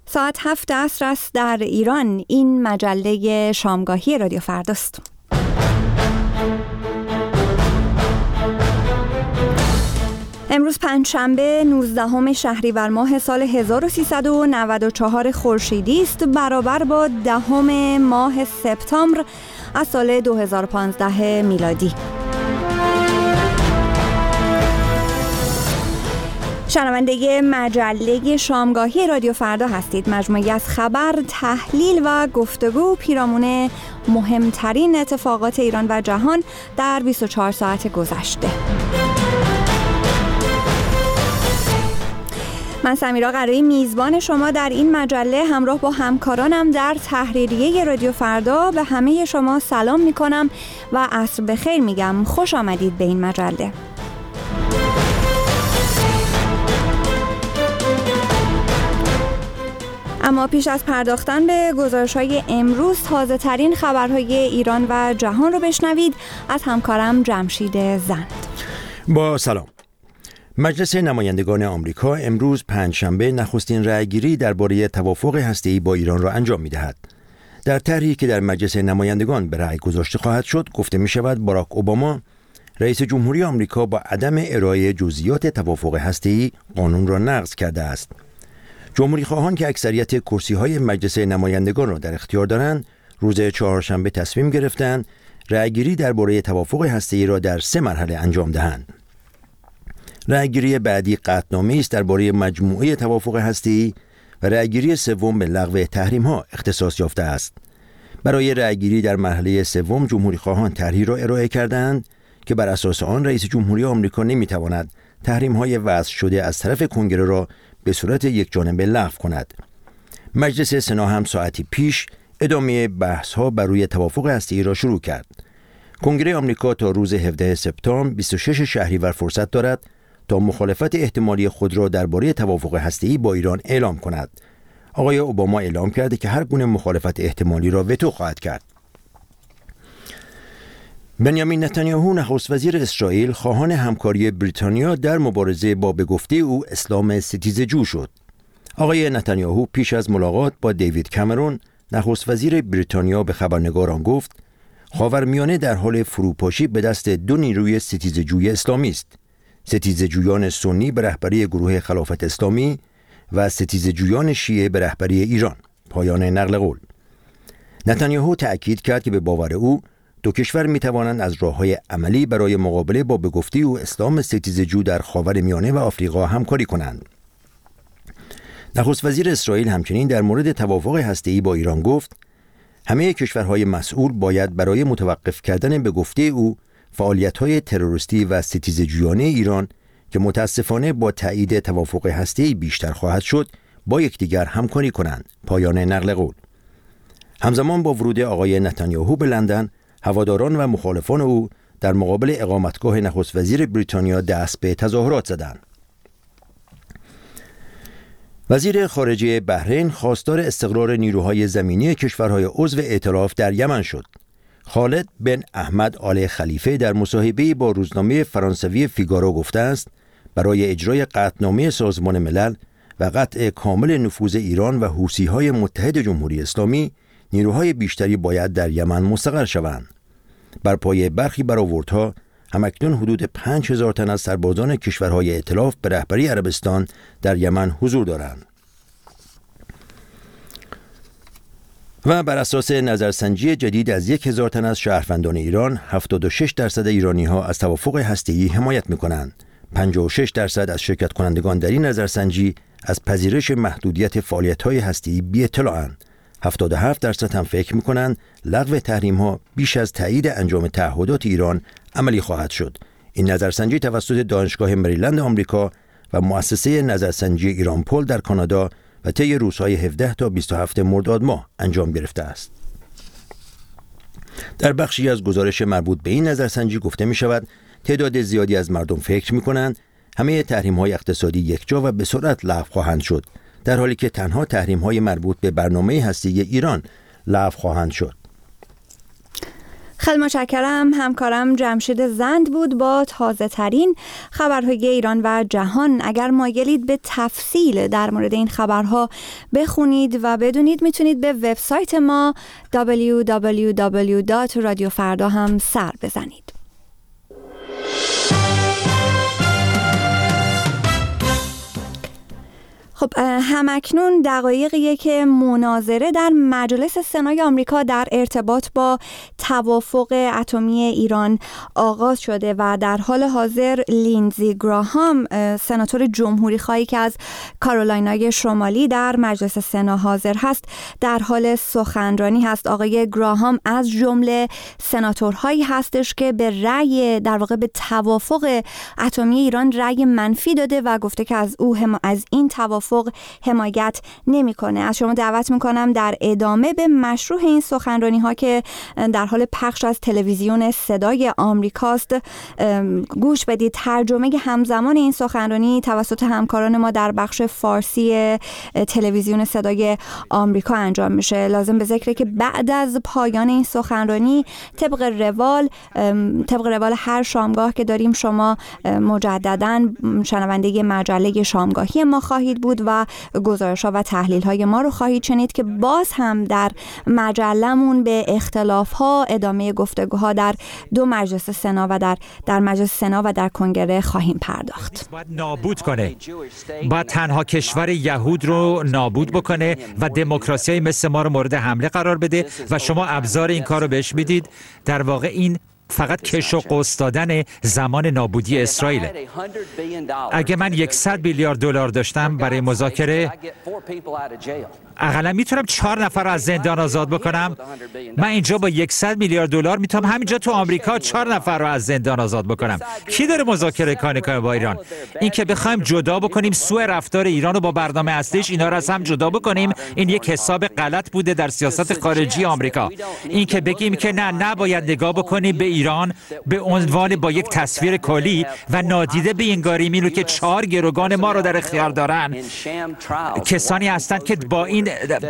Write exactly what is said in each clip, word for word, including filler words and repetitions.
ساعت هفت عصر است در ایران. این مجله شامگاهی رادیو فرداست. امروز پنجشنبه نوزدهم شهریور ماه سال هزار و سیصد و نود و چهار خورشیدی است، برابر با دهم ماه سپتامبر از سال دو هزار و پانزده میلادی. شنونده مجله شامگاهی رادیو فردا هستید. مجموعی از خبر، تحلیل و گفتگو پیرامون مهمترین اتفاقات ایران و جهان در بیست و چهار ساعت گذشته. من سمیرا قرایی میزبان شما در این مجله همراه با همکارانم در تحریریه رادیو فردا به همه شما سلام میکنم و عصر بخیر میگم. خوش آمدید به این مجله. اما پیش از پرداختن به گزارش‌های امروز، تازه ترین خبرهای ایران و جهان رو بشنوید از همکارم جمشید زند. با سلام. مجلس نمایندگان آمریکا امروز پنجشنبه نخستین رأیگیری درباره توافق هسته‌ای با ایران را انجام می‌دهد. در طرحی که در مجلس نمایندگان به رأی گذاشته خواهد شد، گفته می‌شود باراک اوباما رئیس جمهوری آمریکا با عدم ارائه جزئیات توافق هسته‌ای قانون را نقض کرده است. جمهوری خواهان که اکثریت کرسی‌های مجلس نمایندگان را در اختیار دارند، روز چهارشنبه تصمیم گرفتند رأیگیری درباره توافق هسته‌ای را در سه مرحله انجام دهند. رأیگیری بعدی قطعنامه است درباره مجموعه توافق هسته‌ای و رأیگیری سوم به لغو تحریم‌ها اختصاص یافته است. برای رأیگیری در مرحله سوم جمهوری خواهان طرحی را ارائه کردند که بر اساس آن رئیس جمهوری آمریکا نمی‌تواند تحریم‌های وضع شده از طرف کنگره را به صورت یکجانبه لغو کند. مجلس سنا هم ساعتی پیش ادامه بحث‌ها بر روی توافق هسته‌ای را شروع کرد. کنگره آمریکا تا روز هفدهم سپتامبر بیست و ششم شهریور فرصت دارد تا مخالفت احتمالی خود را درباره توافق هسته‌ای با ایران اعلام کند. آقای اوباما اعلام کرده که هر گونه مخالفت احتمالی را وتو خواهد کرد. بنیامین نتانیاهو نخست وزیر اسرائیل خواهان همکاری بریتانیا در مبارزه با به گفته او اسلام ستیزجو شد. آقای نتانیاهو پیش از ملاقات با دیوید کامرون نخست وزیر بریتانیا به خبرنگاران گفت خاورمیانه در حال فروپاشی به دست دو نیروی ستیزجوی اسلامی است. ستیزجویان سنی به رهبری گروه خلافت اسلامی و ستیزجویان شیعه به رهبری ایران. پایان نقل قول. نتانیاهو تأکید کرد که به باور او دو کشور می توانند از راه‌های عملی برای مقابله با به گفته او اسلام ستیزجو در خاورمیانه و آفریقا همکاری کنند. نخست وزیر اسرائیل همچنین در مورد توافق هسته‌ای با ایران گفت همه کشورهای مسئول باید برای متوقف کردن به گفته او فعالیت‌های تروریستی و ستیزجویانه ایران که متاسفانه با تایید توافق هسته‌ای بیشتر خواهد شد با یکدیگر همکاری کنند. پایان نقل قول. همزمان با ورود آقای نتانیاهو به لندن، هواداران و مخالفان او در مقابل اقامتگاه نخست وزیر بریتانیا دست به تظاهرات زدند. وزیر خارجه بحرین خواستار استقرار نیروهای زمینی کشورهای عضو ائتلاف در یمن شد. خالد بن احمد آل خلیفه در مصاحبه‌ای با روزنامه فرانسوی فیگارو گفته است برای اجرای قطعنامه سازمان ملل و قطع کامل نفوذ ایران و حوثی‌های متحد جمهوری اسلامی نیروهای بیشتری باید در یمن مستقر شوند. بر پایه برخی برآوردها همکنون حدود پنج هزار تن از سربازان کشورهای ائتلاف به رهبری عربستان در یمن حضور دارند. و بر اساس نظرسنجی جدید از یک هزار تن از شهروندان ایران، هفتاد و شش درصد ایرانی‌ها از توافق هسته‌ای حمایت می‌کنند. پنجاه و شش درصد از شرکت کنندگان در این نظرسنجی از پذیرش محدودیت فعالیت‌های هسته‌ای بی‌اطلاع‌اند. هفتاد و هفت درصد هم فکر می‌کنند لغو تحریم‌ها بیش از تایید انجام تعهدات ایران عملی خواهد شد. این نظرسنجی توسط دانشگاه مریلند آمریکا و مؤسسه نظرسنجی ایران پول در کانادا و طی روزهای هفده تا بیست و هفتم مرداد ماه انجام گرفته است. در بخشی از گزارش مربوط به این نظرسنجی گفته می‌شود تعداد زیادی از مردم فکر می‌کنند همه تحریم‌های اقتصادی یکجا و به سرعت لغو خواهند شد، در حالی که تنها تحریم‌های مربوط به برنامه هسته‌ای ایران لغو خواهند شد. خیلی متشکرم. همکارم جمشید زند بود با تازه ترین خبرهای ایران و جهان. اگر مایلید به تفصیل در مورد این خبرها بخونید و بدونید، میتونید به وبسایت ما دبلیو دبلیو دبلیو دات رادیو فردا هم سر بزنید. خب همکنون دقایقیه که مناظره در مجلس سنای آمریکا در ارتباط با توافق اتمی ایران آغاز شده و در حال حاضر لیندزی گراهام، سناتور جمهوری خواهی که از کارولینای شمالی در مجلس سنا حاضر هست، در حال سخنرانی هست. آقای گراهام از جمله سناتورهایی هستش که به رأی در واقع به توافق اتمی ایران رأی منفی داده و گفته که از او هم از این توافق حمایت نمی‌کنه. از شما دعوت می‌کنم در ادامه به مشروع این سخنرانی ها که در حال پخش از تلویزیون صدای آمریکاست گوش بدید. ترجمه همزمان این سخنرانی توسط همکاران ما در بخش فارسی تلویزیون صدای آمریکا انجام میشه. لازم به ذکره که بعد از پایان این سخنرانی طبق روال طبق روال هر شامگاه که داریم، شما مجدداً شنونده مجله شامگاهی ما خواهید بود و گزارش‌ها و تحلیل‌های ما رو خواهید شنید که باز هم در مجله‌مون به اختلاف‌ها، ادامه گفتگوها در دو مجلس سنا و در در مجلس سنا و در کنگره خواهیم پرداخت. باید نابود کنه، باید تنها کشور یهود رو نابود بکنه و دموکراسی مثل ما رو مورد حمله قرار بده و شما ابزار این کار رو بهش میدید. در واقع این فقط کش و قوس دادن زمان نابودی اسرائیل. اگه من صد میلیارد دلار داشتم برای مذاکره، اقلا میتونم چهار نفر رو از زندان آزاد بکنم. من اینجا با صد میلیارد دلار میتونم همینجا تو آمریکا چهار نفر رو از زندان آزاد بکنم. کی داره مذاکره کنه با ایران؟ این که بخوایم جدا بکنیم سوء رفتار ایران رو با برنامه اصلیش، اینا رو از هم جدا بکنیم، این یک حساب غلط بوده در سیاست خارجی آمریکا. این که بگیم که نه نباید نگاه بکنیم به ایران به عنوان با یک تصویر کلی و نادیده بینگاریم اینو که چهار گروگان ما رو در اختیار دارن، کسانی هستند که با این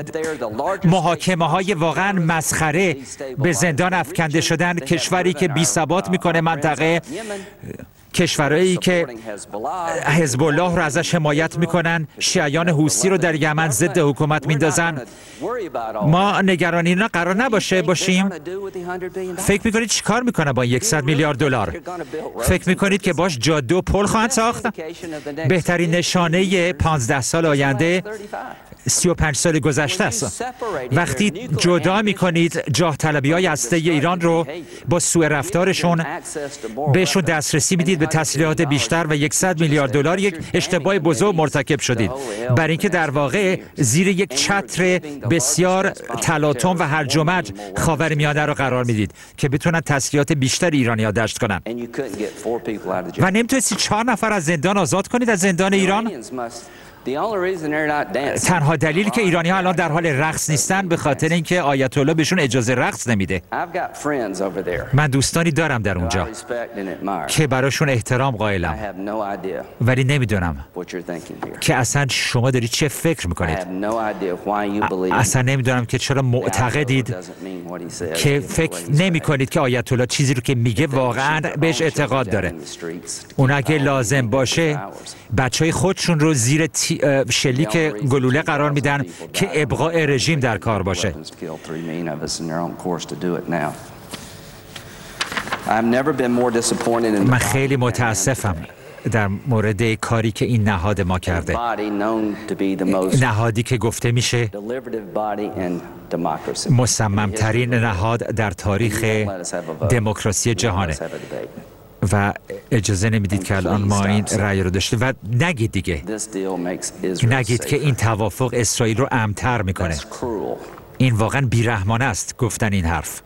محاکمه های واقعا مسخره به زندان افکنده شدن. کشوری که بی ثبات میکنه منطقه، کشورهایی که حزب الله رو ازش حمایت میکنن، شیعیان حوثی رو در یمن ضد حکومت میندازن. ما نگران اینا قرار نباشه باشیم. فکر میکنید چی کار میکنه با صد میلیارد دلار؟ فکر میکنید که باش جاده و پل خواهند ساخت؟ بهترین نشانه پانزده سال آینده سی و پنج سال گذشته است. وقتی جدا میکنید جاه طلبی های هسته ایران رو با سوء رفتارشون، بهشون دسترسی میدید به تسلیحات بیشتر و صد میلیارد دلار، یک اشتباه بزرگ مرتکب شدید، برای اینکه در واقع زیر یک چتر بسیار تلاطم و هرج و مرج خاورمیانه رو قرار میدید که بتونن تسلیحات بیشتر ایرانی‌ها داشت کنن و نمیتونید چهار نفر از زندان آزاد کنید، از زندان ایران. تنها دلیلی که ایرانی‌ها الان در حال رقص نیستن به خاطر اینکه آیت الله بهشون اجازه رقص نمیده. من دوستانی دارم در اونجا که براشون احترام قائلم، ولی نمیدونم که اصلا شما دارید چه فکر میکنید. اصلا نمیدونم که چرا معتقدید که فکر نمی کنید که آیت الله چیزی رو که میگه واقعا بهش اعتقاد داره. اون اگه لازم باشه بچهای خودشون رو زیر شلیک گلوله قرار میدن که ابقاء رژیم در کار باشه. من خیلی متاسفم در مورد کاری که این نهاد ما کرده، نهادی که گفته میشه مصممترین نهاد در تاریخ دموکراسی جهانه و اجازه نمیدید که الان ما این رأی رو داشته و نگید دیگه، نگید که این توافق اسرائیل رو امن‌تر میکنه. این واقعا بیرحمانه است گفتن این حرف.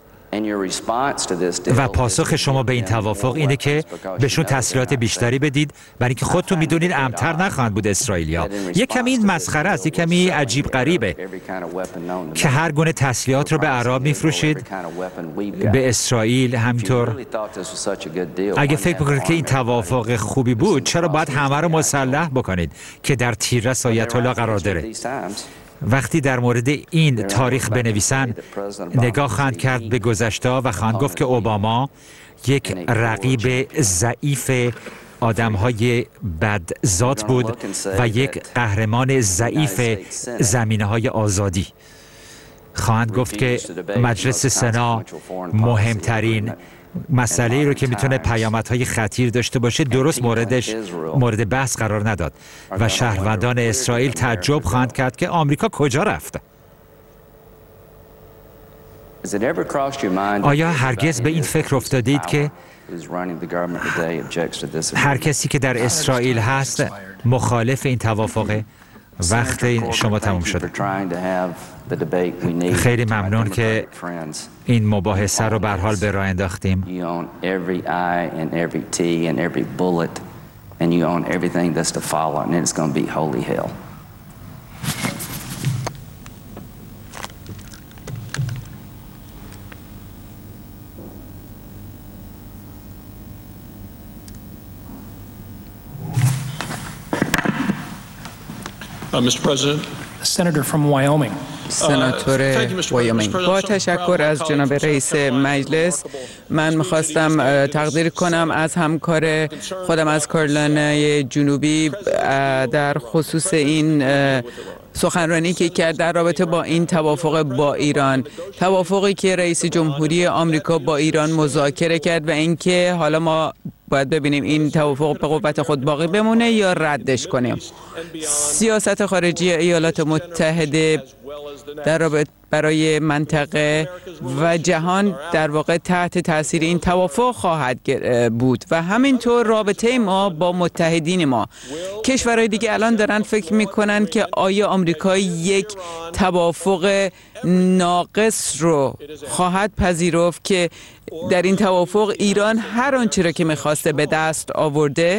و پاسخ شما به این توافق اینه که بهشون تسلیحات بیشتری بدید، برای اینکه خودتون میدونید امن‌تر نخواهند بود اسرائیلیا. یک کمی این مسخره است، یک کمی عجیب غریبه که هر گونه تسلیحات رو به عرب میفروشید، به اسرائیل همینطور. اگه فکر بکنید که این توافق خوبی بود، چرا باید همه رو مسلح بکنید که در تیررس آیت الله قرار داره؟ وقتی در مورد این تاریخ بنویسن نگاه خواهند کرد به گذشته و خواهند گفت که اوباما یک رقیب ضعیف آدم‌های بدذات بود و یک قهرمان ضعیف زمینه‌های آزادی. خواهند گفت که مجلس سنا مهمترین مسئله رو که میتونه پیامدهای خطیر داشته باشه درست موردش مورد بحث قرار نداد و شهروندان اسرائیل تعجب خواهند کرد که آمریکا کجا رفته. آیا هرگز به این فکر افتادید که هر کسی که در اسرائیل هست مخالف این توافقه؟ وقت شما تموم شد. خیلی ممنون که این مباحثه رو به هر حال به راه انداختیم. Uh, Mister President, Senator from Wyoming. سناتور وایومینگ. با تشکر از جناب رئیس مجلس، من میخواستم تقدیر کنم از همکار خودم از کارولینای جنوبی در خصوص این سخنرانی که کرد در رابطه با این توافق با ایران، توافقی که رئیس جمهوری آمریکا با ایران مذاکره کرد و اینکه حالا ما باید ببینیم این توافق به قوت خود باقی بمونه یا ردش کنیم. سیاست خارجی ایالات متحده در رابطه برای منطقه و جهان در واقع تحت تاثیر این توافق خواهد بود و همینطور رابطه ما با متحدین ما. کشورهای دیگه الان دارن فکر میکنن که آیا آمریکا یک توافق ناقص رو خواهد پذیرفت که در این توافق ایران هر آنچه را که میخواسته به دست آورده.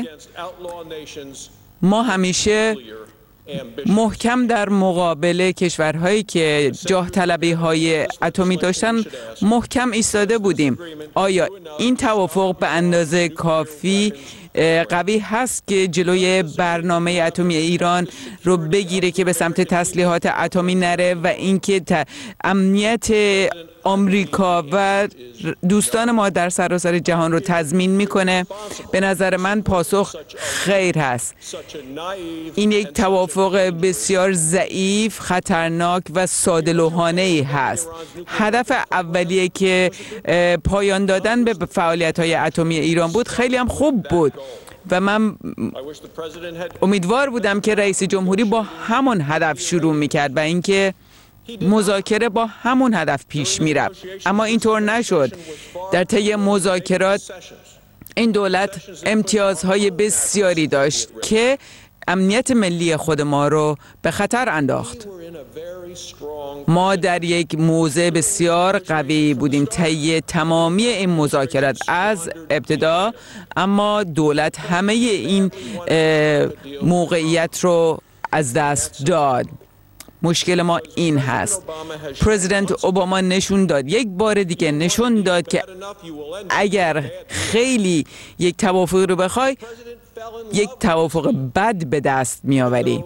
ما همیشه محکم در مقابل کشورهایی که جاه طلبی های اتمی داشتن محکم ایستاده بودیم. آیا این توافق به اندازه کافی قوی هست که جلوی برنامه اتمی ایران رو بگیره که به سمت تسلیحات اتمی نره و اینکه امنیت آمریکا و دوستان ما در سراسر جهان رو تضمین میکنه؟ به نظر من پاسخ خیر هست. این یک توافق بسیار ضعیف، خطرناک و ساده‌لوحانه‌ای هست. هدف اولیه که پایان دادن به فعالیت‌های اتمی ایران بود خیلی هم خوب بود و من امیدوار بودم که رئیس جمهوری با همون هدف شروع میکرد و اینکه مذاکره با همون هدف پیش میرفت، اما اینطور نشد. در طی مذاکرات این دولت امتیازهای بسیاری داشت که امنیت ملی خود ما رو به خطر انداخت. ما در یک موضع بسیار قوی بودیم طی تمامی این مذاکرات از ابتدا، اما دولت همه این موقعیت رو از دست داد. مشکل ما این هست. پرزیدنت اوباما نشون داد، یک بار دیگه نشون داد که اگر خیلی یک توافق رو بخوای، یک توافق بد به دست میآوری.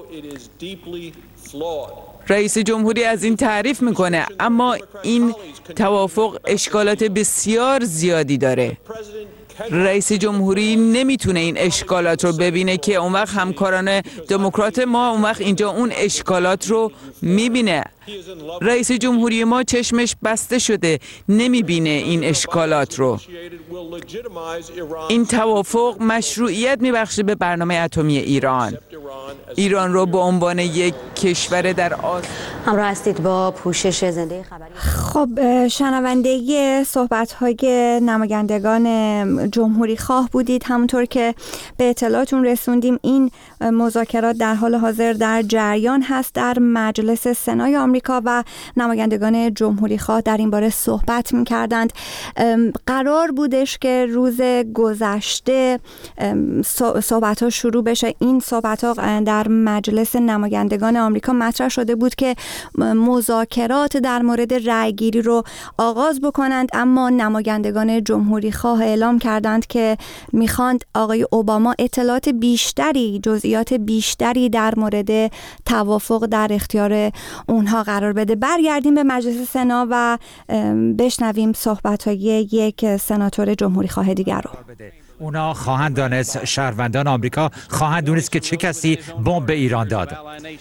رئیس جمهوری از این تعریف میکنه، اما این توافق اشکالات بسیار زیادی داره. رئیس جمهوری نمیتونه این اشکالات رو ببینه که اون وقت همکاران دموکرات ما اون وقت اینجا اون اشکالات رو میبینه. رئیس جمهوری ما چشمش بسته شده، نمیبینه این اشکالات رو. این توافق مشروعیت میبخشه به برنامه اتمی ایران. ایران رو به عنوان یک کشور در آسیا. همراه هستید با پوشش زنده خبری. خب شنونده صحبت‌های نمایندگان جمهوری خواه بودید. همونطور که به اطلاعاتون رسوندیم این مذاکرات در حال حاضر در جریان هست در مجلس سنای آمریکا و نمایندگان جمهوری خواه در این باره صحبت می‌کردند. قرار بودش که روز گذشته صحبت‌ها شروع بشه. این صحبت‌ها در مجلس نمایندگان آمریکا مطرح شده بود که مذاکرات در مورد رأیگیری رو آغاز بکنند، اما نمایندگان جمهوری خواه اعلام کردند که میخواند آقای اوباما اطلاعات بیشتری، جزئیات بیشتری در مورد توافق در اختیار اونها قرار بده. برگردیم به مجلس سنا و بشنویم صحبت‌های یک سناتور جمهوری خواه دیگر رو. اونا خواهند دانست، شهروندان آمریکا خواهند دونست که چه کسی بمب به ایران داد.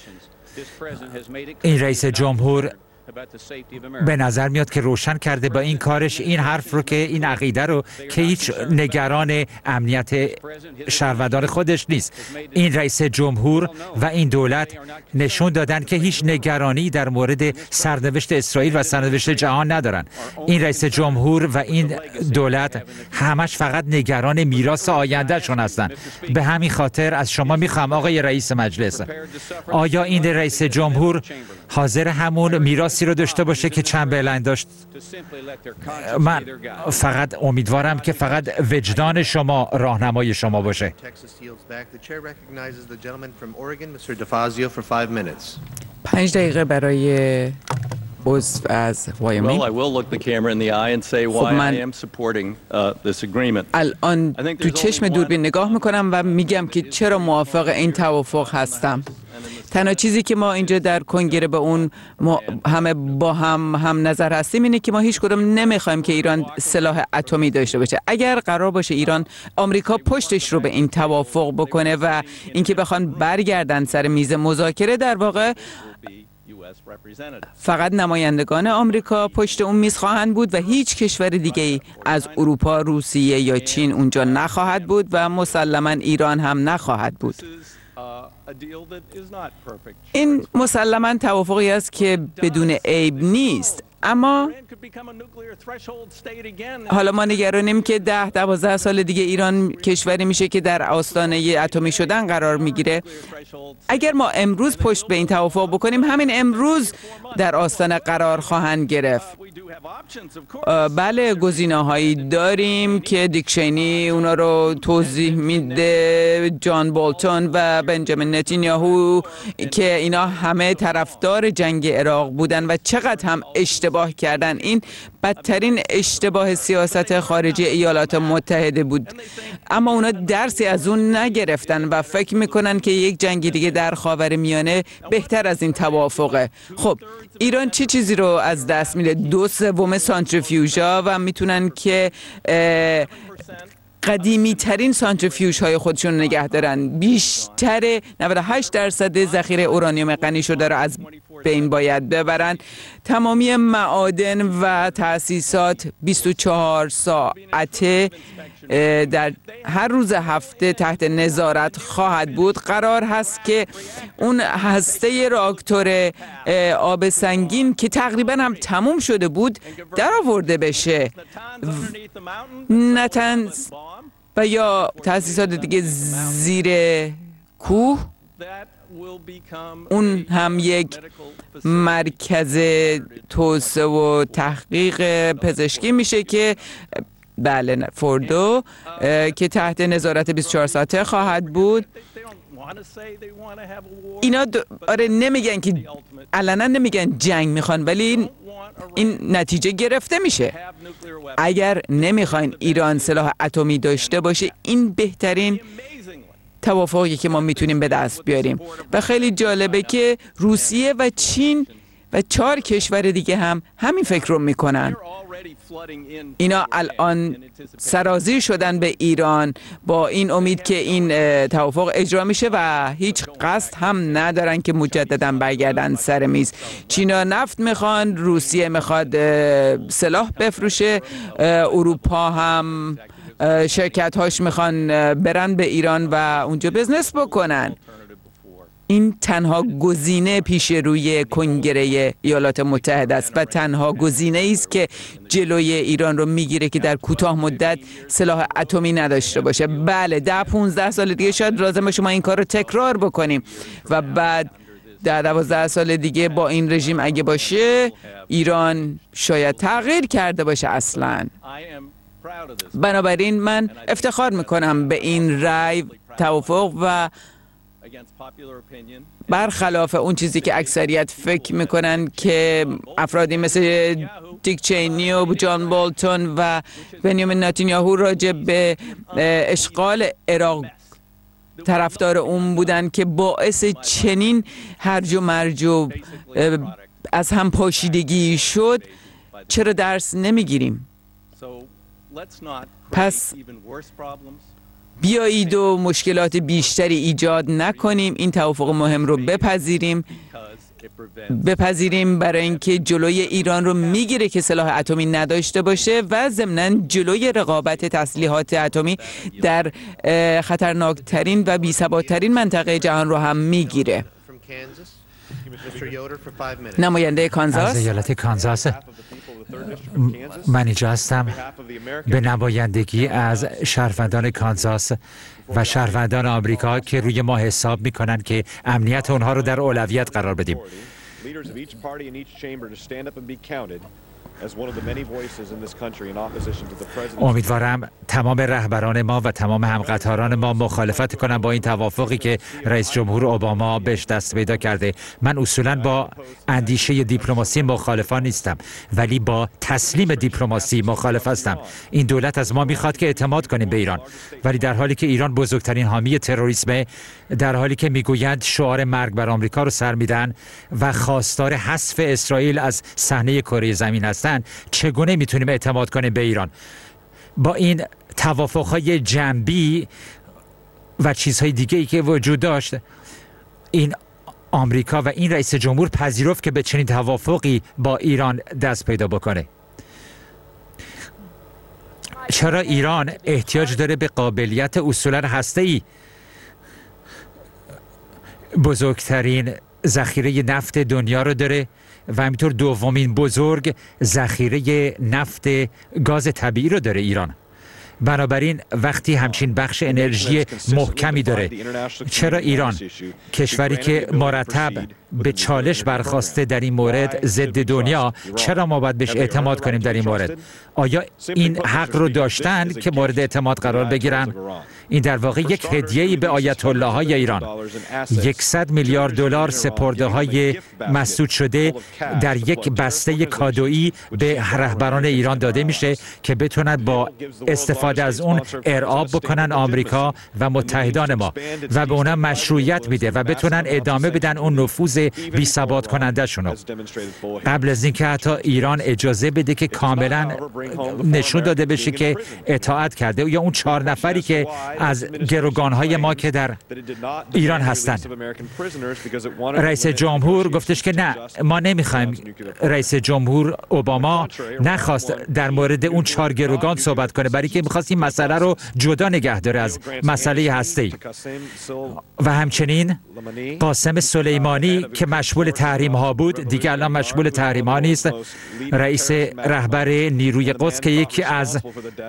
این رئیس جمهور به نظر میاد که روشن کرده با این کارش این حرف رو که این عقیده رو که هیچ نگران امنیت شهروندان خودش نیست. این رئیس جمهور و این دولت نشون دادن که هیچ نگرانی در مورد سرنوشت اسرائیل و سرنوشت جهان ندارن. این رئیس جمهور و این دولت همش فقط نگران میراث آینده شون هستن. به همین خاطر از شما میخوام آقای رئیس مجلس، آیا این رئیس جمهور حاضر همون میراثی رو داشته باشه که چمبرلین داشت؟ من فقط امیدوارم که فقط وجدان شما راهنمای شما باشه. پنج دقیقه برای عضو از وایومینگ. خب من الان تو چشم دوربین نگاه میکنم و میگم که چرا موافق این توافق هستم. تنها چیزی که ما اینجا در کنگره به اون همه با هم هم نظر هستیم اینه که ما هیچ کدوم نمیخوایم که ایران سلاح اتمی داشته باشه. اگر قرار باشه ایران، آمریکا پشتش رو به این توافق بکنه و اینکه بخوان برگردن سر میز مذاکره، در واقع فقط نمایندگان آمریکا پشت اون میز خواهند بود و هیچ کشور دیگه‌ای از اروپا، روسیه یا چین اونجا نخواهد بود و مسلماً ایران هم نخواهد بود. این مسلماً توافقی است که بدون عیب نیست، اما حالا ما نگرانیم که ده دوازده سال دیگه ایران کشوری میشه که در آستانه اتمی شدن قرار میگیره. اگر ما امروز پشت به این توافق بکنیم، همین امروز در آستانه قرار خواهند گرفت. بله، گزینه‌هایی داریم که دیک چینی اونا رو توضیح میده، جان بولتون و بنجامین نتانیاهو، که اینا همه طرفدار جنگ عراق بودن و چقدر هم اشتباه کردن. این بدترین اشتباه سیاست خارجی ایالات متحده بود، اما اونا درسی از اون نگرفتن و فکر میکنن که یک جنگ دیگه در خاورمیانه بهتر از این توافقه. خب ایران چه چیزی رو از دست میده؟ دو سوم سانتریفیوژها و میتونن که قدیمی ترین سانتریفیوژ های خودشون نگه دارن. بیشتر نود و هشت درصد ذخیره اورانیوم غنی شده رو از بین باید ببرن. تمامی معادن و تأسیسات بیست و چهار ساعته در هر روز هفته تحت نظارت خواهد بود. قرار هست که اون هسته راکتور آب سنگین که تقریبا هم تموم شده بود در آورده بشه. نتنز و یا تأسیسات دیگه زیر کوه، اون هم یک مرکز توسعه و تحقیق پزشکی میشه که بله فوردو که تحت نظارت بیست و چهار ساعته خواهد بود. اینا آره نمیگن که علنا نمیگن جنگ میخوان، ولی این نتیجه گرفته میشه. اگر نمیخواین ایران سلاح اتمی داشته باشه، این بهترین توافقی که ما میتونیم به دست بیاریم. و خیلی جالبه که روسیه و چین و چهار کشور دیگه هم همین فکر رو میکنن. اینا الان سرازیر شدن به ایران با این امید که این توافق اجرا میشه و هیچ قصد هم ندارن که مجددا برگردن سر میز. چینا نفت میخوان، روسیه میخواد سلاح بفروشه، اروپا هم شرکت هاش میخوان برن به ایران و اونجا بزنس بکنن. این تنها گزینه پیش روی کنگره ایالات متحده است و تنها گزینه است که جلوی ایران رو میگیره که در کوتاه مدت سلاح اتمی نداشته باشه. بله، ده پونزده سال دیگه شاید لازمه شما این کار رو تکرار بکنیم و بعد در دوازده سال دیگه با این رژیم اگه باشه، ایران شاید تغییر کرده باشه اصلاً. بنابراین من افتخار میکنم به این رأی توافق و برخلاف اون چیزی که اکثریت فکر میکنن که افرادی مثل دیک چینی و جان بولتون و بنیامین نتانیاهو راجع به اشغال عراق طرفدار اون بودن که باعث چنین هرج و مرج و از هم پاشیدگی شد، چرا درس نمیگیریم؟ پس بیایید و مشکلات بیشتری ایجاد نکنیم، این توافق مهم رو بپذیریم بپذیریم برای اینکه جلوی ایران رو میگیره که سلاح اتمی نداشته باشه و ضمناً جلوی رقابت تسلیحات اتمی در خطرناکترین و بی‌ثبات‌ترین منطقه جهان رو هم میگیره. نماینده کانزاس. از ایالت کانزاس من اینجا هستم به نمایندگی از شهروندان کانزاس و شهروندان آمریکا که روی ما حساب میکنن که امنیت اونها رو در اولویت قرار بدیم. امیدوارم تمام رهبران ما و تمام همقطاران ما مخالفت کنند با این توافقی که رئیس جمهور اوباما بهش دست پیدا کرده. من اصولاً با اندیشه دیپلماسی مخالفان نیستم، ولی با تسلیم دیپلماسی مخالف هستم. این دولت از ما میخواد که اعتماد کنیم به ایران، ولی در حالی که ایران بزرگترین حامی تروریسم، در حالی که میگویند شعار مرگ بر آمریکا رو سر میدن و خواستار حذف اسرائیل از صحنه کره زمین هستند، چگونه میتونیم اعتماد کنیم به ایران؟ با این توافقهای جنبی و چیزهای دیگه ای که وجود داشت، این آمریکا و این رئیس جمهور پذیرفت که به چنین توافقی با ایران دست پیدا بکنه. چرا ایران احتیاج داره به قابلیت اصولاً هسته‌ای؟ بزرگترین ذخیره نفت دنیا رو داره و همینطور دومین بزرگ ذخیره نفت گاز طبیعی رو داره ایران. بنابراین وقتی همچین بخش انرژی محکمی داره، چرا ایران، کشوری که مرتب به چالش برخاسته در این مورد ضد دنیا، چرا ما باید بهش اعتماد کنیم در این مورد؟ آیا این حق رو داشتن که مورد اعتماد قرار بگیرن؟ این در واقع یک هدیه‌ای به آیت الله های ایران. صد میلیارد دلار سپرده های مسدود شده در یک بسته کادویی به رهبران ایران داده میشه که بتونن با استفاده از اون ارعاب بکنن آمریکا و متحدان ما و به اونها مشروعیت میده و بتونن ادامه بدن اون نفوذ بی ثبات کننده شونو. قبل از اینکه حتی ایران اجازه بده که کاملا نشون داده بشه که اطاعت کرده، یا اون چهار نفری که از گروگانهای ما که در ایران هستند. رئیس جمهور گفتش که نه، ما نمیخوایم. رئیس جمهور اوباما نخواست در مورد اون چهار گروگان صحبت کنه، برای که میخواست این مسئله رو جدا نگه داره از مسئله هسته‌ای. و همچنین قاسم سلیمانی که مشمول تحریم ها بود، دیگه الان مشمول تحریم ها نیست. رئیس رهبر نیروی قدس که یکی از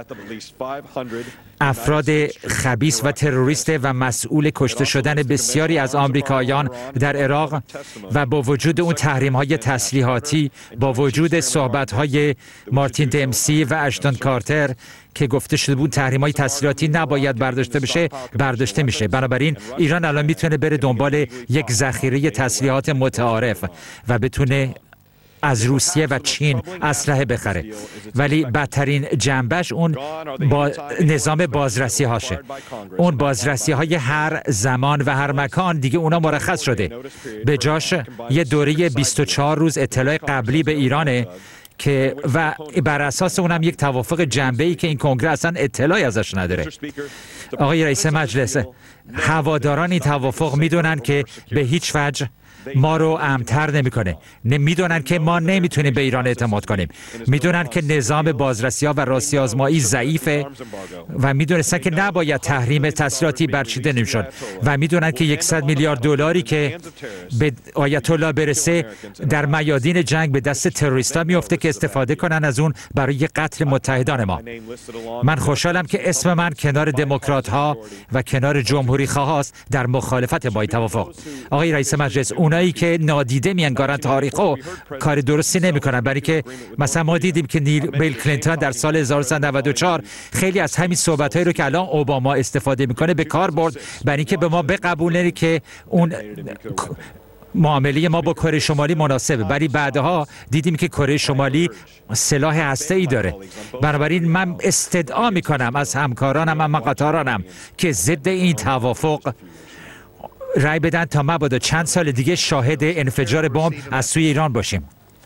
افراد خبیث و تروریست و مسئول کشته شدن بسیاری از آمریکاییان در عراق، و با وجود اون تحریم‌های تسلیحاتی، با وجود صحبت‌های مارتین دمسی و اشتون کارتر که گفته شده بود تحریم‌های تسلیحاتی نباید برداشته بشه، برداشته میشه. بنابراین ایران الان میتونه بره دنبال یک ذخیره تسلیحات متعارف و بتونه از روسیه و چین اسلحه بخره، ولی بدترین جنبش اون با نظام بازرسی هاشه. اون بازرسی های هر زمان و هر مکان دیگه اونا مرخص شده. به جاش یه دوره بیست و چهار روز اطلاع قبلی به ایرانه که و بر اساس اونم یک توافق جنبه‌ای که این کنگره اصلا اطلاعی ازش نداره. آقای رئیس مجلس، هواداران این توافق میدونن که به هیچ وجه ما رو امن‌تر نمی‌کنه. میدونن که ما نمیتونیم به ایران اعتماد کنیم. میدونن که نظام بازرسی‌ها و راستی آزمایی ضعیفه و میدونستن که نباید تحریم تسلیحاتی برچیده نمی‌شد و میدونن که صد میلیارد دلاری که به آیت الله برسه در میادین جنگ به دست تروریستا میفته که استفاده کنن از اون برای قتل متحدان ما. من خوشحالم که اسم من کنار دموکرات‌ها و کنار جمهوری‌خواهاست در مخالفت با این توافق. آقای رئیس مجلس، اون اونایی که نادیده میانگارن تاریخو کار درستی نمیکنن، برای که مثلا ما دیدیم که نیل بیل کلینتون در سال هزار و سیصد و نود و چهار خیلی از همین صحبت‌هایی رو که الان اوباما استفاده میکنه به کار برد، برای اینکه به ما بقبولونه که اون معامله ما با کره شمالی مناسبه، ولی بعدها دیدیم که کره شمالی سلاح هسته‌ای داره. بنابراین من استدعا میکنم از همکارانم و قطارانم که ضد این توافق رای بدن تا مبادا چند سال دیگه شاهد انفجار بمب از سوی ایران باشیم.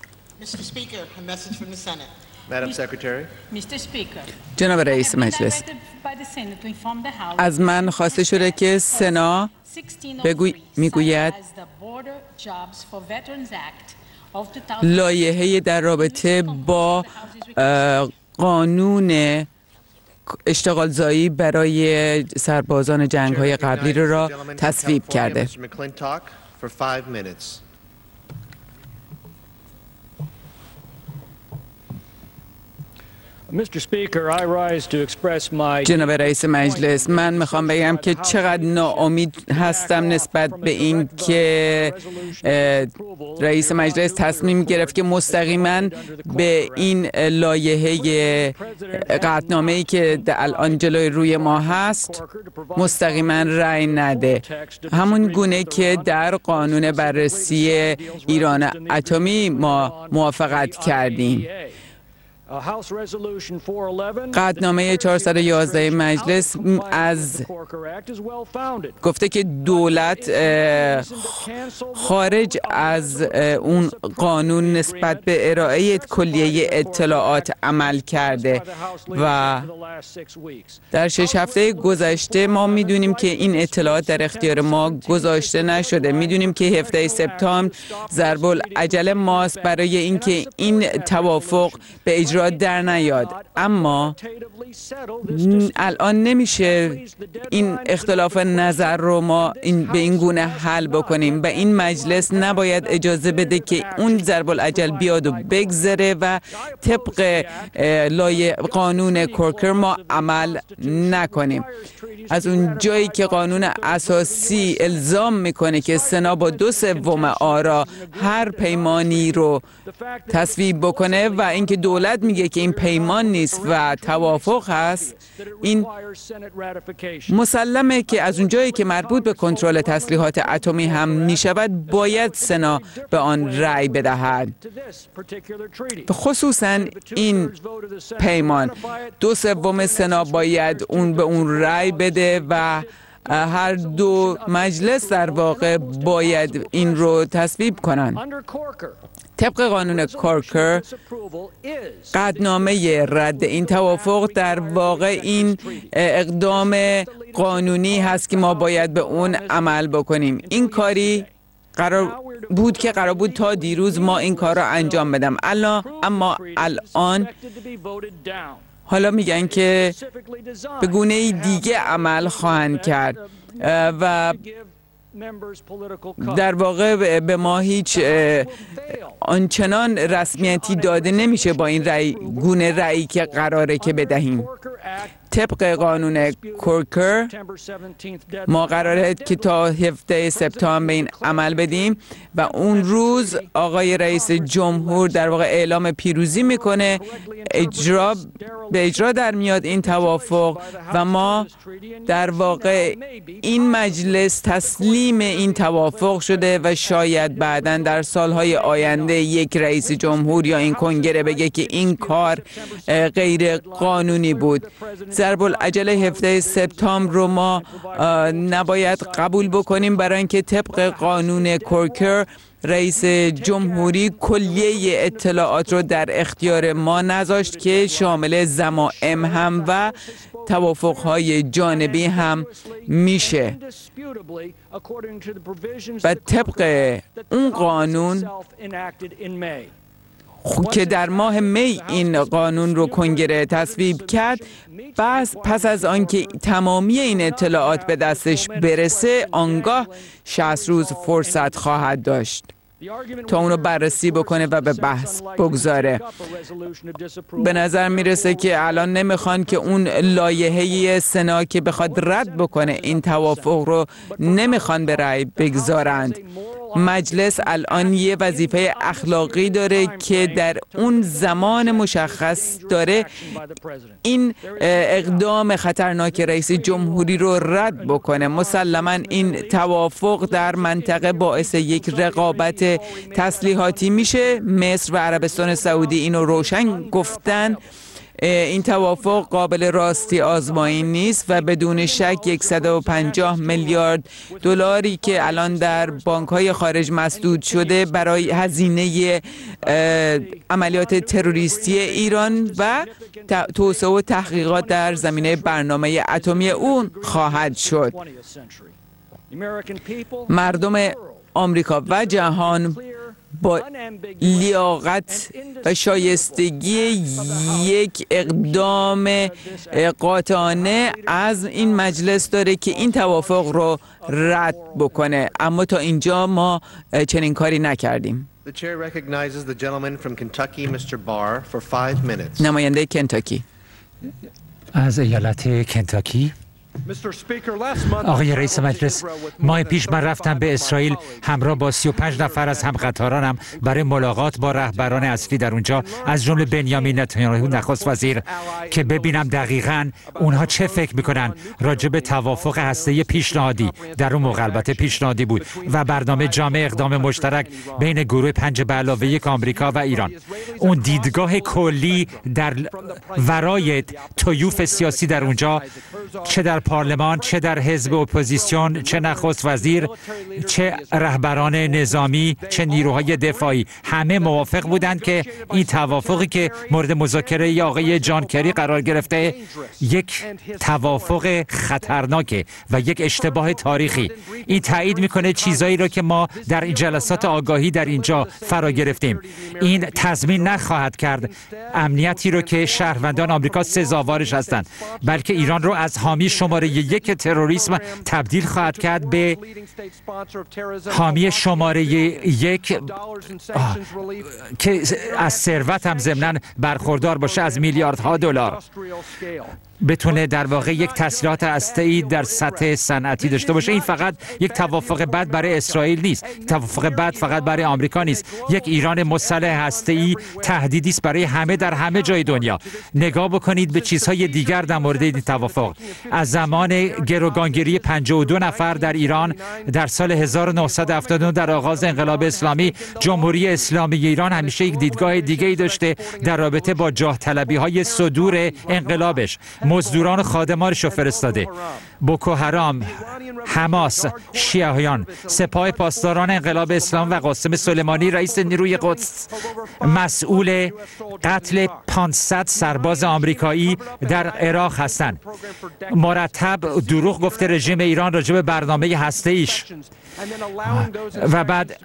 جناب رئیس مجلس، از من خواسته شده که سنا بگوی میگوید لایحه در رابطه با قانون اشتغال زایی برای سربازان جنگ‌های قبلی رو را تصویب کرده. جناب رئیس مجلس، من میخوام بگم که چقدر ناامید هستم نسبت به این که رئیس مجلس تصمیم گرفت که مستقیما به این لایحه قطعنامه‌ای که الان جلوی روی ما هست مستقیما رأی نده، همون گونه که در قانون بررسی ایران اتمی ما موافقت کردیم. قطعنامه چهارصد و یازده مجلس از گفته که دولت خارج از اون قانون نسبت به ارائه کلیه اطلاعات عمل کرده و در شش هفته گذشته ما میدونیم که این اطلاعات در اختیار ما گذاشته نشده. میدونیم که هفده سپتامبر ضرب العجله ماست برای اینکه این توافق به اجرا در نیاد، اما الان نمیشه این اختلاف نظر رو ما این به این گونه حل بکنیم و این مجلس نباید اجازه بده که اون ضرب العجل بیاد و بگذره و طبق لایحه قانون کورکر ما عمل نکنیم. از اون جایی که قانون اساسی الزام میکنه که سنا با دو سوم آرا هر پیمانی رو تصویب بکنه و اینکه دولت میگه که این پیمان نیست و توافق هست، این مسلمه که از اونجایی که مربوط به کنترل تسلیحات اتمی هم میشود باید سنا به آن رأی بدهد. خصوصا این پیمان دو سوم سنا باید اون به اون رأی بده و هر دو مجلس در واقع باید این رو تصویب کنند. طبق قانون کورکر قطعنامه رد این توافق در واقع این اقدام قانونی هست که ما باید به اون عمل بکنیم. این کاری قرار بود که قرار بود تا دیروز ما این کار را انجام بدم، الان اما الان حالا میگن که به گونه دیگه عمل خواهند کرد و در واقع به ما هیچ آنچنان رسمیتی داده نمیشه با این رأی گونه رأیی که قراره که بدهیم. طبق قانون کورکر ما قراره که تا هفده سپتامبر به این عمل بدیم و اون روز آقای رئیس جمهور در واقع اعلام پیروزی میکنه، اجرا به اجرا در میاد این توافق و ما در واقع این مجلس تسلیم این توافق شده و شاید بعداً در سالهای آینده یک رئیس جمهور یا این کنگره بگه که این کار غیر قانونی بود. ضرب العجل هفده سپتامبر رو ما نباید قبول بکنیم، برای اینکه طبق قانون کورکر رئیس جمهوری کلیه اطلاعات رو در اختیار ما نذاشت که شامل ضمائم هم و توافق‌های جانبی هم میشه و طبق اون قانون که در ماه می این قانون رو کنگره تصویب کرد، پس پس از آنکه تمامی این اطلاعات به دستش برسه آنگاه شصت روز فرصت خواهد داشت تا اونو بررسی بکنه و به بحث بگذاره. به نظر میرسه که الان نمیخوان که اون لایحه سنا که بخواد رد بکنه این توافق رو نمیخوان به رأی بگذارند مجلس الان یه وظیفه اخلاقی داره که در اون زمان مشخص داره این اقدام خطرناک رئیس جمهوری رو رد بکنه. مسلماً این توافق در منطقه باعث یک رقابت تسلیحاتی میشه. مصر و عربستان سعودی اینو روشن گفتن. این توافق قابل راستی آزمایی نیست و بدون شک صد و پنجاه میلیارد دلاری که الان در بانک‌های خارج مسدود شده برای هزینه عملیات تروریستی ایران و توسعه و تحقیقات در زمینه برنامه اتمی اون خواهد شد. مردم آمریکا و جهان با لیاقت و شایستگی یک اقدام قاطعانه از این مجلس داره که این توافق رو رد بکنه، اما تا اینجا ما چنین کاری نکردیم. نماینده کنتاکی. از ایالت کنتاکی. آقای رئیس مجلس، ماه پیش من رفتم به اسرائیل همراه با سی و پنج نفر از همقطارانم برای ملاقات با رهبران اصلی در اونجا، از جمله بنیامین نتانیاهو نخست وزیر، که ببینم دقیقاً اونها چه فکر میکنن راجع به توافق هسته‌ای پیشنهادی. در اون موقع البته پیشنهادی بود و برنامه جامع اقدام مشترک بین گروه پنج به علاوه یک آمریکا و ایران. اون دیدگاه کلی در ورای طیوف سیاسی در اونجا، چه در پارلمان، چه در حزب اپوزیسیون، چه نخست وزیر، چه رهبران نظامی، چه نیروهای دفاعی، همه موافق بودند که این توافقی که مورد مذاکره آقای جان کری قرار گرفته یک توافق خطرناکه و یک اشتباه تاریخی. این تایید میکنه چیزایی رو که ما در جلسات آگاهی در اینجا فرا گرفتیم. این تضمین نخواهد کرد امنیتی رو که شهروندان آمریکا سزاوارش هستند، بلکه ایران رو از حامی شماره یک تروریسم تبدیل خواهد کرد به حامی شماره یک که از ثروت هم ضمناً برخوردار باشه، از میلیاردها دلار، بتونه در واقع یک تسلیحات هسته‌ای در سطح صنعتی داشته باشه. این فقط یک توافق بد برای اسرائیل نیست، توافق بد فقط برای آمریکا نیست. یک ایران مسلح هسته‌ای تهدیدی است برای همه در همه جای دنیا. نگاه بکنید به چیزهای دیگر در مورد این توافق. از زمان گروگانگیری پنجاه و دو نفر در ایران در سال هزار و نهصد و هفتاد و نه در آغاز انقلاب اسلامی، جمهوری اسلامی ایران همیشه یک دیدگاه دیگه‌ای داشته در رابطه با جاه طلبی‌های صدور انقلابش. مزدوران و خادمانش رو فرستاده. بوکو حرام، حماس، شیعیان، سپاه پاسداران انقلاب اسلام و قاسم سلیمانی رئیس نیروی قدس مسئول قتل پانصد سرباز آمریکایی در عراق هستند. مرتب دروغ گفته رژیم ایران راجع به برنامه هسته‌ایش و بعد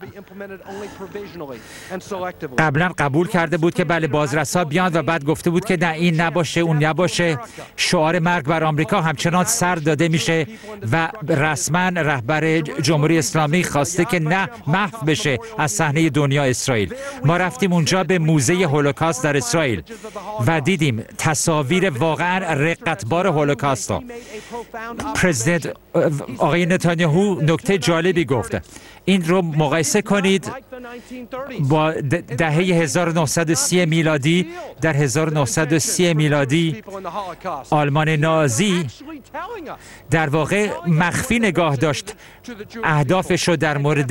قبلا قبول کرده بود که بله بازرسا بیان و بعد گفته بود که نه این نباشه اون نباشه. شعار مرگ بر آمریکا همچنان سر داده میشه و رسما رهبر جمهوری اسلامی خواسته که نه محو بشه از صحنه دنیا اسرائیل. ما رفتیم اونجا به موزه هولوکاست در اسرائیل و دیدیم تصاویر واقعا رقتبار هولوکاست. پرزیدنت آقای نتانیاهو نکته جالبی گفت. این رو مقایسه کنید با دهه هزار و نهصد و سی میلادی. در هزار و نهصد و سی میلادی آلمان نازی در واقع مخفی نگاه داشت اهدافش رو در مورد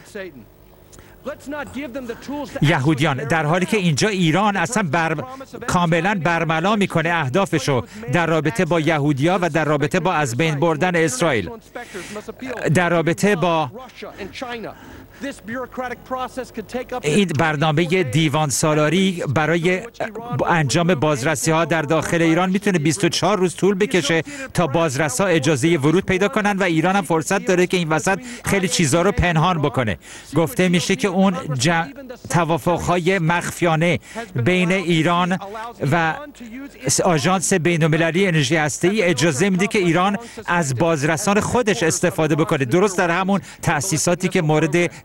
یهودیان، در حالی که اینجا ایران اصلا بر... کاملا برملا میکنه اهدافشو در رابطه با یهودیا و در رابطه با از بین بردن اسرائیل، در رابطه با این برنامه دیوان سالاری برای انجام بازرسی ها در داخل ایران میتونه بیست و چهار روز طول بکشه تا بازرسا اجازه ورود پیدا کنن و ایران هم فرصت داره که این وسط خیلی چیزا رو پنهان بکنه. گفته میشه که اون ج... توافقهای مخفیانه بین ایران و آژانس بین‌المللی انرژی هسته‌ای اجازه میده که ایران از بازرسان خودش استفاده بکنه، درست در همون تأسیساتی که مورد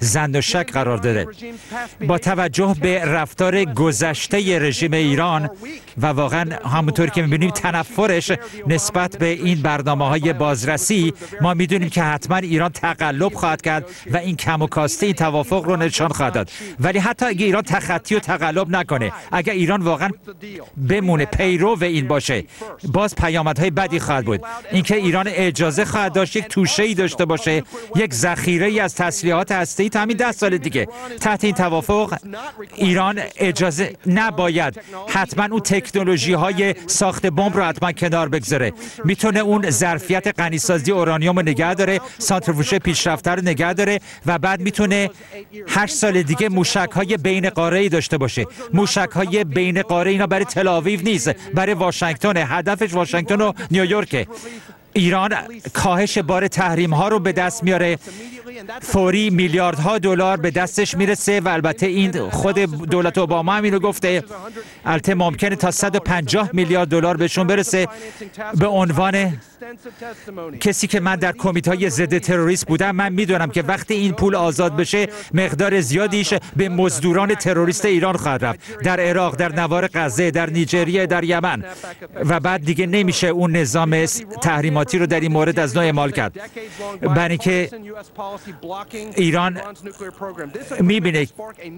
زن و شک قرار داده. با توجه به رفتار گذشته رژیم ایران و واقعا همونطور که می‌بینیم تنفرش نسبت به این برنامه‌های بازرسی، ما می‌دونیم که حتما ایران تقلب خواهد کرد و این کم و کاسته این توافق رو نشان خواهد داد. ولی حتی اگه ایران تخطی و تقلب نکنه، اگر ایران واقعا بمونه پیرو این باشه، باز پیامدهای بدی خواهد بود. اینکه ایران اجازه خواهد داشت یک توشه‌ای داشته باشه، یک ذخیره‌ای از تسلیحات هسته‌ای تا همین ده سال دیگه. تحت این توافق ایران اجازه نباید حتما اون تکنولوژی‌های ساخت بمب رو حتما کنار بگذاره. میتونه اون ظرفیت غنیسازی اورانیوم رو نگه داره، سانتریفوژ پیشرفته رو نگه داره و بعد میتونه هشت سال دیگه موشک‌های بین قاره‌ای داشته باشه. موشک‌های بین قاره اینا برای تل آویو نیست، برای واشنگتن. هدفش واشنگتن و نیویورک. ایران کاهش بار تحریم ها رو به دست میاره، فوری میلیاردها دلار به دستش میرسه و البته این خود دولت اوباما هم اینو گفته، البته ممکنه تا صد و پنجاه میلیارد دلار بهشون برسه. به عنوان کسی که من در کمیته ضد تروریسم بودم، من میدونم که وقتی این پول آزاد بشه مقدار زیادیش به مزدوران تروریست ایران خواهد رفت، در عراق، در نوار غزه، در نیجریه، در یمن، و بعد دیگه نمیشه اون نظام تحریماتی رو در این مورد از نو اعمال کرد. برای اینکه ایران میبینه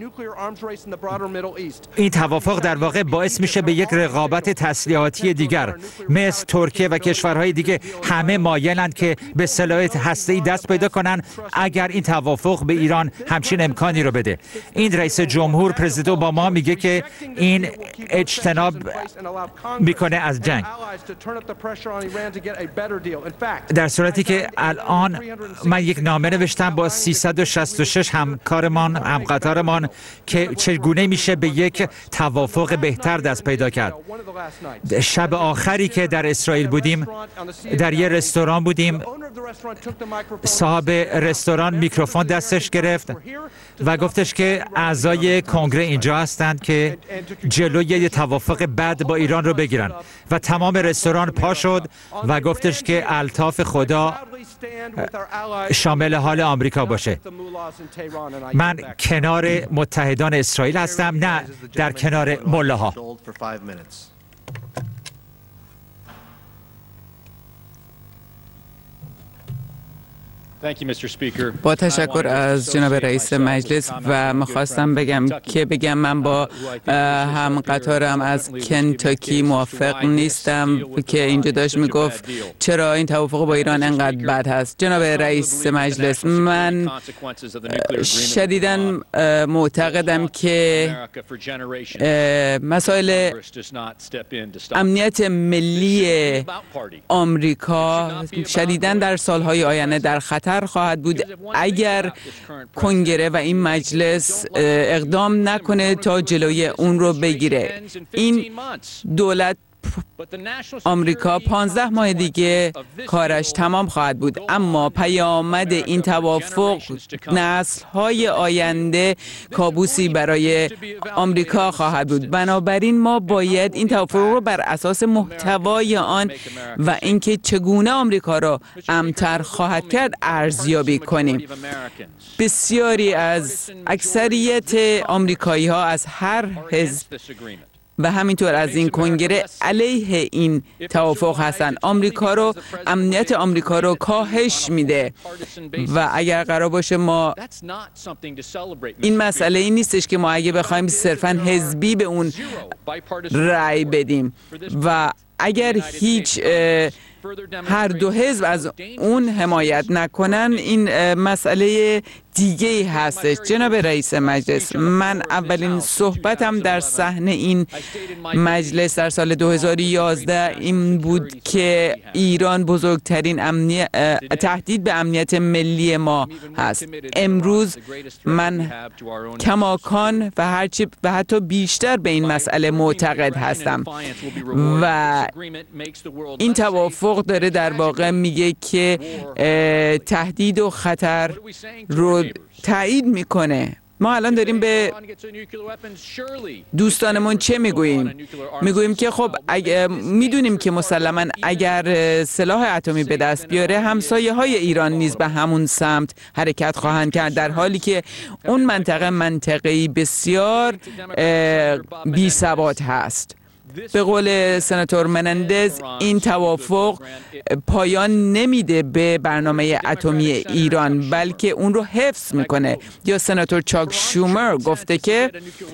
این توافق در واقع باعث میشه به یک رقابت تسلیحاتی دیگر، مثل ترکیه و کشورهای دیگه همه مایلند که به سلاح هسته‌ای دست پیدا کنن اگر این توافق به ایران همچین امکانی رو بده. این رئیس جمهور پرزیدنت اوباما میگه که این اجتناب میکنه از جنگ، در صورتی که الان من یک نامه نوشتم با سیصد و شصت و شش همکارمان همقطارمان که چگونه میشه به یک توافق بهتر دست پیدا کرد. شب آخری که در اسرائیل بودیم، در یه رستوران بودیم، صاحب رستوران میکروفون دستش گرفت و گفتش که اعضای کنگره اینجا هستند که جلوی یه توافق بد با ایران رو بگیرن و تمام رستوران پا شد و گفتش که الطاف خدا شامل حال آمریکا باشه. من کنار متحدان اسرائیل هستم، نه در کنار ملاها. با تشکر از جناب رئیس مجلس و میخواستم بگم که بگم من با هم قطارم از کنتاکی موافق نیستم که اینجا داشت میگفت چرا این توافق با ایران انقدر بد هست. جناب رئیس مجلس، من شدیداً معتقدم که مسائل امنیت ملی آمریکا شدیداً در سالهای آینده در خطر خواهد بود اگر کنگره و این مجلس اقدام نکنه تا جلوی اون رو بگیره. این دولت آمریکا پانزده ماه دیگه کارش تمام خواهد بود، اما پیامد این توافق نسل‌های آینده کابوسی برای آمریکا خواهد بود. بنابراین ما باید این توافق رو بر اساس محتوای آن و اینکه چگونه آمریکا را امن‌تر خواهد کرد ارزیابی کنیم. بسیاری از اکثریت آمریکایی‌ها از هر حزب و همینطور از این کنگره علیه این توافق هستند. آمریکا رو امنیت آمریکا رو کاهش میده و اگر قرار باشه ما این مسئله این نیستش که ما اگه بخوایم صرفاً حزبی به اون رأی بدیم و اگر هیچ هر دو حزب از اون حمایت نکنن، این مسئله دیگه هستش. جناب رئیس مجلس، من اولین صحبتم در صحنه این مجلس در سال دو هزار و یازده این بود که ایران بزرگترین امنیت تهدید به امنیت ملی ما هست. امروز من کماکان و هرچی و حتی بیشتر به این مسئله معتقد هستم و این توافق داره در واقع میگه که تهدید و خطر رو تایید میکنه. ما الان داریم به دوستانمون چه میگوییم؟ میگوییم که خب اگه میدونیم که مسلماً اگر سلاح اتمی به دست بیاره همسایه های ایران نیز به همون سمت حرکت خواهند کرد، در حالی که اون منطقه منطقه‌ای بسیار بی ثبات هست. به قول سناتور منندز این توافق پایان نمیده به برنامه اتمی ایران بلکه اون رو حفظ میکنه. یا سناتور چاک شومر گفته که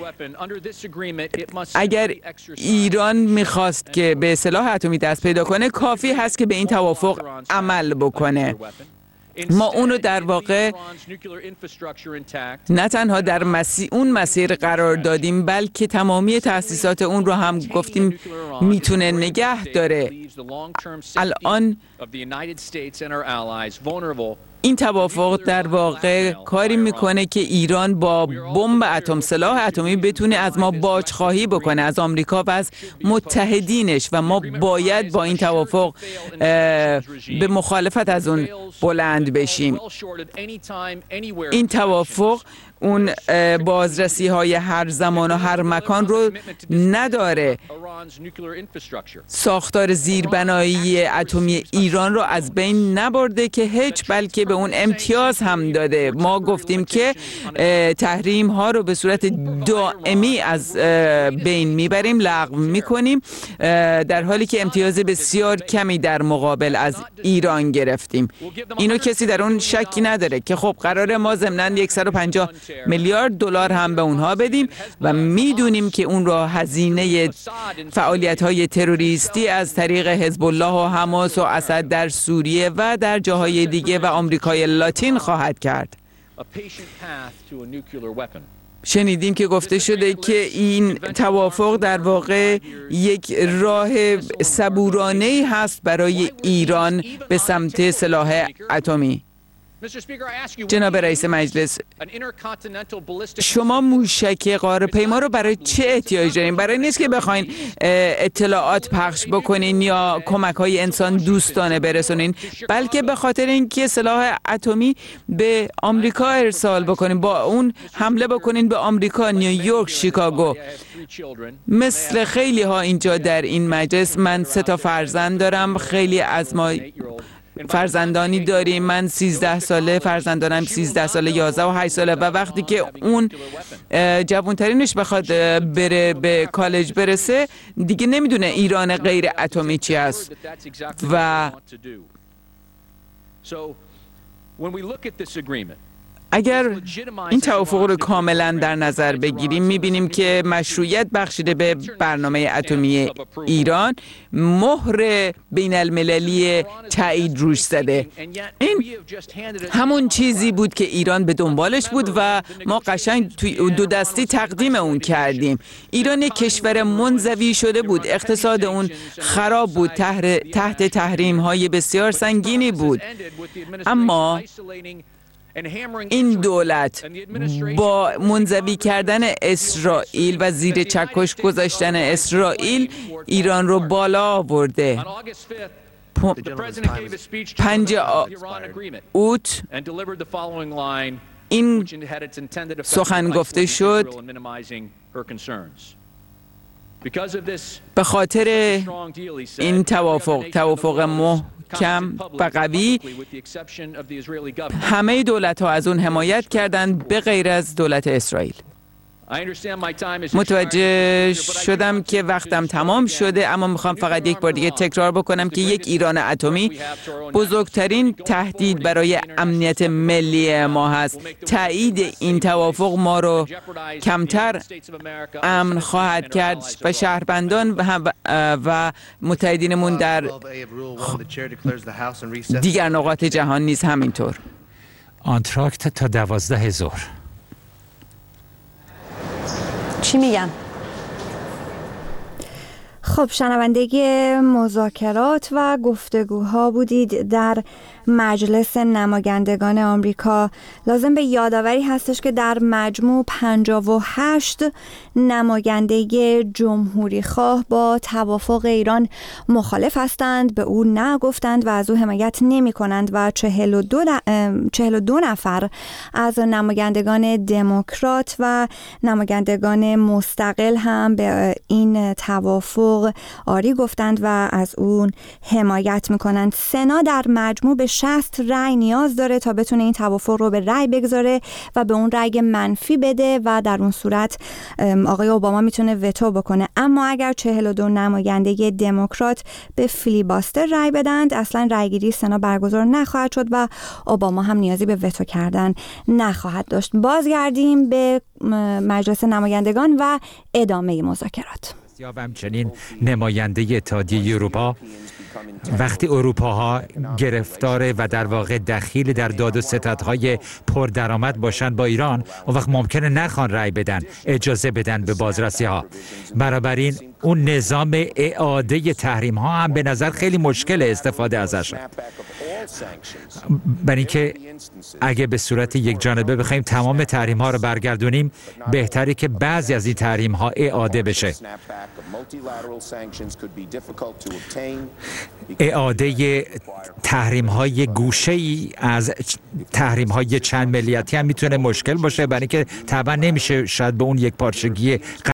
اگر ایران میخواست که به سلاح اتمی دست پیدا کنه کافی هست که به این توافق عمل بکنه. ما اونو در واقع نه تنها در مسیر اون مسیر قرار دادیم بلکه تمامی تأسیسات اون رو هم گفتیم میتونه نگه داره. الان این توافق در واقع کاری میکنه که ایران با بمب اتم، سلاح اتمی بتونه از ما باجخواهی بکنه، از آمریکا و از متحدینش، و ما باید با این توافق به مخالفت از اون بلند بشیم. این توافق اون بازرسی های هر زمان و هر مکان رو نداره. ساختار زیربنایی اتمی ایران رو از بین نبرده که هیچ، بلکه به اون امتیاز هم داده. ما گفتیم که تحریم ها رو به صورت دائمی از بین میبریم، لغو میکنیم، در حالی که امتیاز بسیار کمی در مقابل از ایران گرفتیم. اینو کسی در اون شکی نداره که خب قراره ما ضمناً صد و پنجاه میلیارد دلار هم به اونها بدیم و میدونیم که اون را هزینه فعالیت‌های تروریستی از طریق حزب الله و حماس و اسد در سوریه و در جاهای دیگه و آمریکای لاتین خواهد کرد. شنیدیم که گفته شده که این توافق در واقع یک راه صبورانه‌ای هست برای ایران به سمت سلاح اتمی. جناب رئیس مجلس، شما موشک قاره‌پیما رو برای چه احتیاج دارین؟ برای نیست که بخواین اطلاعات پخش بکنین یا کمک‌های انسان دوستانه برسونین، بلکه به خاطر اینکه سلاح اتمی به آمریکا ارسال بکنین، با اون حمله بکنین به آمریکا، نیویورک، شیکاگو. مثل خیلی ها اینجا در این مجلس، من سه تا فرزند دارم، خیلی از ما فرزندانی داریم. من سیزده ساله، فرزندانم سیزده ساله، یازده و هشت ساله، و وقتی که اون جوانترینش بخواد بره به کالج برسه دیگه نمیدونه ایران غیر اتمی چی است. و اگر این توافق رو کاملا در نظر بگیریم میبینیم که مشروعیت بخشیده به برنامه اتمی ایران، مهر بین المللی تایید روش زده. این همون چیزی بود که ایران به دنبالش بود و ما قشنگ توی دو دستی تقدیم اون کردیم. ایران یک کشور منزوی شده بود، اقتصاد اون خراب بود، تحت تحریم های بسیار سنگینی بود، اما این دولت با منزوی کردن اسرائیل و زیر چکش گذاشتن اسرائیل ایران رو بالا آورده. پنج اوت این سخن گفته شد. به خاطر این توافق، توافق محکم و قوی، همه دولت‌ها از اون حمایت کردند به غیر از دولت اسرائیل. متوجه شدم که وقتم تمام شده، اما میخوام فقط یک بار دیگه تکرار بکنم که یک ایران اتمی بزرگترین تهدید برای امنیت ملی ما هست. تایید این توافق ما رو کمتر امن خواهد کرد و شهروندان و, و متحدینمون در دیگر نقاط جهان نیز همینطور. آنتراکت تا دوازده ظهر. چی میگن؟ خب شنونده مذاکرات و گفتگوها بودید در مجلس نمایندگان آمریکا. لازم به یادآوری هستش که در مجموع پنجاه و هشت نماینده جمهوری خواه با توافق ایران مخالف هستند، به او نه گفتند و از او حمایت نمی کنند و چهل و دو, چهل و دو نفر از نمایندگان دموکرات و نمایندگان مستقل هم به این توافق آری گفتند و از اون حمایت می کنند. سنا در مجموع به شصت رأی نیاز داره تا بتونه این توافق رو به رأی بگذاره و به اون رأی منفی بده و در اون صورت آقای اوباما میتونه وتو بکنه. اما اگر چهل و دو نماینده دموکرات به فیلیباستر رأی بدند، اصلا رأیگیری سنا برگزار نخواهد شد و اوباما هم نیازی به وتو کردن نخواهد داشت. بازگردیم به مجلس نمایندگان و ادامه مذاکرات. یا همچنین نماینده اتحادیه اروپا وقتی اروپاها گرفتار و در واقع دخیل در داد و ستدهای پردرآمد باشن با ایران، اون وقت ممکنه نخوان رأی بدن، اجازه بدن به بازرسی ها. بنابراین اون نظام اعاده تحریم ها هم به نظر خیلی مشکل استفاده ازش، برای اینکه اگه به صورت یک جانبه بخوایم تمام تحریم ها رو برگردونیم، بهتره که بعضی از این تحریم ها اعاده بشه. اعاده تحریم های گوشه ای از تحریم های چند ملیتی هم میتونه مشکل باشه، برای اینکه طبعا نمیشه شاید به اون یک پارچگی